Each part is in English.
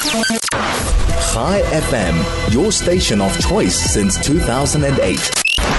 Chai FM, your station of choice since 2008.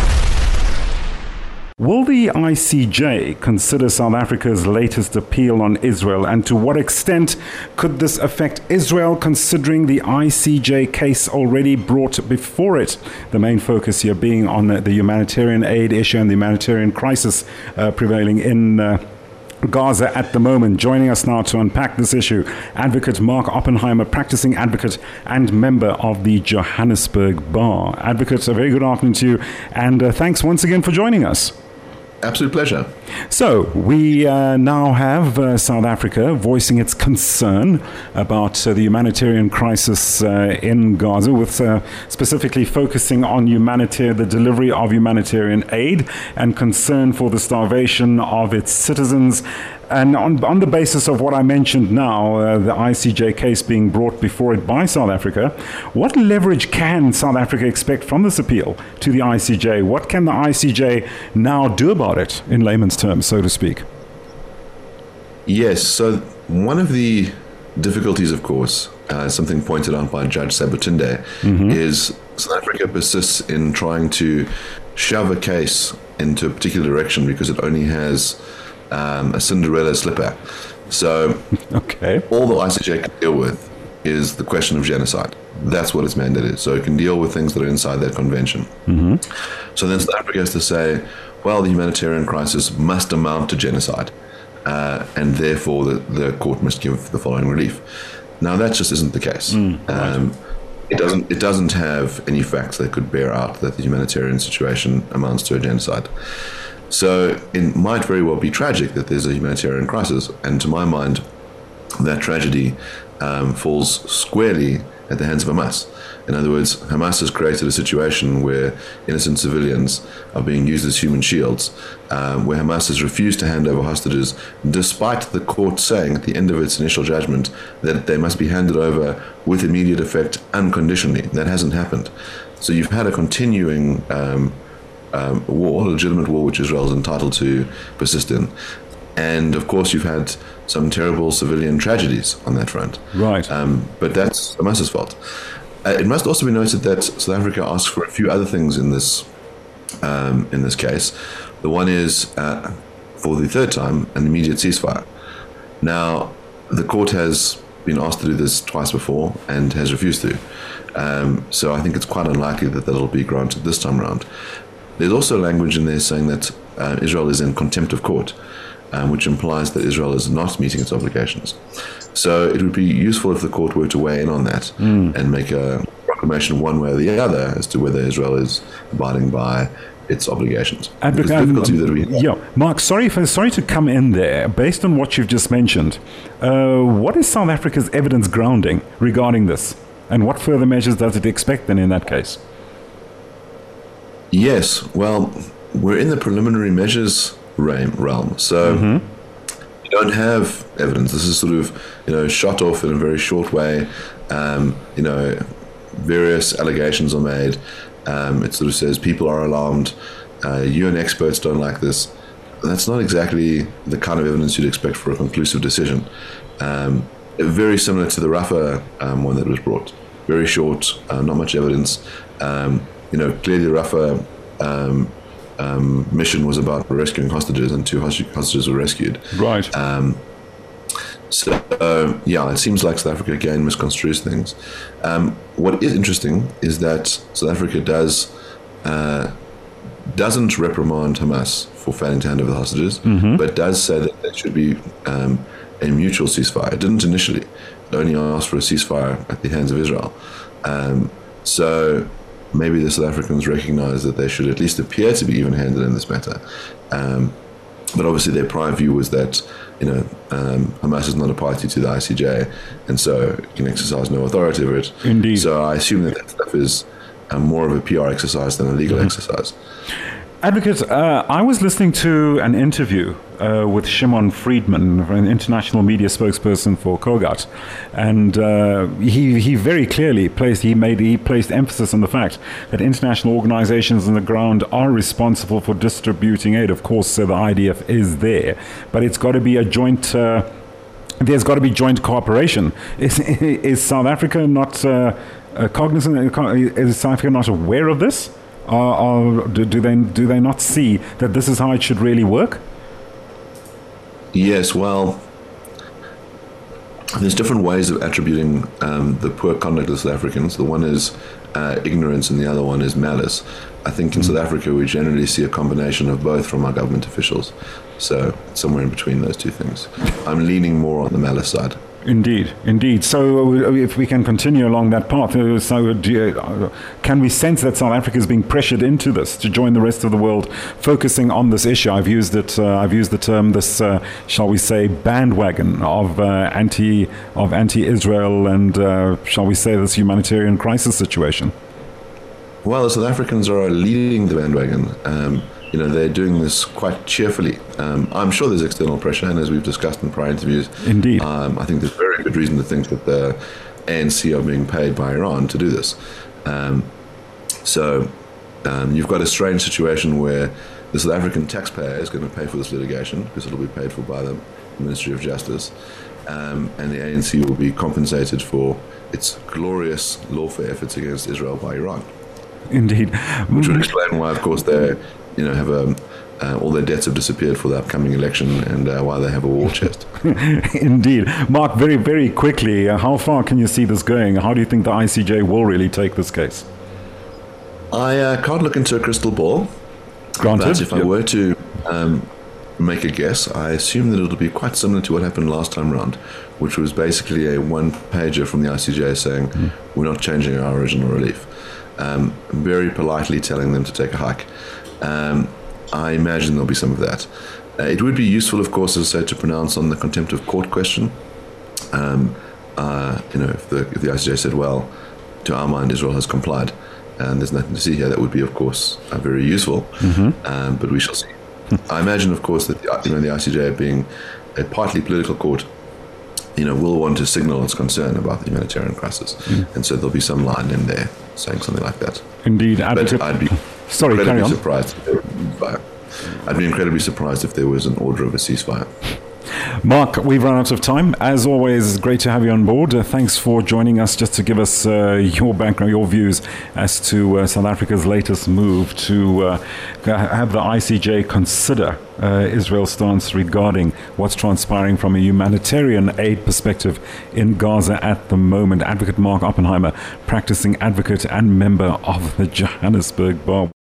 Will the ICJ consider South Africa's latest appeal on Israel, and to what extent could this affect Israel, considering the ICJ case already brought before it? The main focus here being on the humanitarian aid issue and the humanitarian crisis prevailing in Gaza at the moment. Joining us now to unpack this issue, Advocate Mark Oppenheimer, practicing advocate and member of the Johannesburg Bar. Advocate, a very good afternoon to you, and thanks once again for joining us. Absolute pleasure. So we now have South Africa voicing its concern about the humanitarian crisis in Gaza, with specifically focusing on the delivery of humanitarian aid and concern for the starvation of its citizens. And on the basis of what I mentioned now, the ICJ case being brought before it by South Africa, what leverage can South Africa expect from this appeal to the ICJ? What can the ICJ now do about it, in layman's terms, so to speak? Yes, so one of the difficulties, of course, something pointed out by Judge Sabutunde, is South Africa persists in trying to shove a case into a particular direction because it only has a Cinderella slipper. So all the ICJ can deal with is the question of genocide. That's what its mandate is. So it can deal with things that are inside that convention. So then South Africa has to say, well, the humanitarian crisis must amount to genocide, and therefore the court must give the following relief. Now that just isn't the case. It doesn't have any facts that could bear out that the humanitarian situation amounts to a genocide. So it might very well be tragic that there's a humanitarian crisis, and to my mind, that tragedy falls squarely at the hands of Hamas. In other words, Hamas has created a situation where innocent civilians are being used as human shields, where Hamas has refused to hand over hostages, despite the court saying at the end of its initial judgment that they must be handed over with immediate effect unconditionally. That hasn't happened. So you've had a continuing war, a legitimate war, which Israel is entitled to persist in. And of course, you've had some terrible civilian tragedies on that front. Right. But that's Hamas's fault. It must also be noted that South Africa asked for a few other things in this case. The one is, for the third time, an immediate ceasefire. Now, the court has been asked to do this twice before and has refused to. So I think it's quite unlikely that that'll be granted this time around. There's also language in there saying that Israel is in contempt of court, which implies that Israel is not meeting its obligations. So it would be useful if the court were to weigh in on that and make a proclamation one way or the other as to whether Israel is abiding by its obligations. Mark, sorry to come in there. Based on what you've just mentioned, what is South Africa's evidence grounding regarding this? And what further measures does it expect then in that case? Yes, well, we're in the preliminary measures realm. So you don't have evidence. This is sort of, shot off in a very short way. Various allegations are made. It sort of says people are alarmed. UN experts don't like this. That's not exactly the kind of evidence you'd expect for a conclusive decision. Very similar to the Rafah one that was brought. Very short, not much evidence. Clearly the Rafah mission was about rescuing hostages, and 2 hostages were rescued. Right. It seems like South Africa again misconstrues things. What is interesting is that South Africa doesn't reprimand Hamas for failing to hand over the hostages, but does say that there should be a mutual ceasefire. It didn't initially. It only asked for a ceasefire at the hands of Israel. So maybe the South Africans recognize that they should at least appear to be even-handed in this matter. But obviously their prior view was that, Hamas is not a party to the ICJ, and so it can exercise no authority over it. Indeed. So I assume that stuff is more of a PR exercise than a legal exercise. Advocate, I was listening to an interview with Shimon Friedman, an international media spokesperson for COGAT, and he very clearly placed emphasis on the fact that international organizations on the ground are responsible for distributing aid. Of course, the IDF is there, but it's got to be a joint there's got to be joint cooperation. Is South Africa not cognizant? Is South Africa not aware of this? Or do they not see that this is how it should really work? Yes, well, there's different ways of attributing the poor conduct of South Africans. The one is ignorance and the other one is malice. I think in South Africa we generally see a combination of both from our government officials. So somewhere in between those two things. I'm leaning more on the malice side. Indeed. So if we can continue along that path, can we sense that South Africa is being pressured into this to join the rest of the world, focusing on this issue? I've used the term, this shall we say, bandwagon of anti-Israel and shall we say this humanitarian crisis situation. Well, the South Africans are leading the bandwagon. They're doing this quite cheerfully. I'm sure there's external pressure, and as we've discussed in prior interviews, indeed, I think there's very good reason to think that the ANC are being paid by Iran to do this. You've got a strange situation where the South African taxpayer is going to pay for this litigation because it'll be paid for by the Ministry of Justice, and the ANC will be compensated for its glorious lawfare efforts against Israel by Iran. Indeed. Which would explain why, of course, they have all their debts have disappeared for the upcoming election and why they have a war chest. Indeed. Mark, very, very quickly, how far can you see this going? How do you think the ICJ will really take this case? I can't look into a crystal ball. Granted. But if I were to make a guess, I assume that it'll be quite similar to what happened last time round, which was basically a one-pager from the ICJ saying, we're not changing our original relief. Very politely telling them to take a hike. I imagine there'll be some of that. It would be useful, of course, as I said, to pronounce on the contempt of court question. If the ICJ said, well, to our mind, Israel has complied, and there's nothing to see here, that would be, of course, very useful. But we shall see. I imagine, of course, that the ICJ, being a partly political court, will want to signal its concern about the humanitarian crisis, and so there'll be some line in there saying something like that. Indeed, but I'd be incredibly surprised. I'd be incredibly surprised if there was an order of a ceasefire. Mark, we've run out of time. As always, great to have you on board. Thanks for joining us just to give us your background, your views as to South Africa's latest move to have the ICJ consider Israel's stance regarding what's transpiring from a humanitarian aid perspective in Gaza at the moment. Advocate Mark Oppenheimer, practicing advocate and member of the Johannesburg Bar.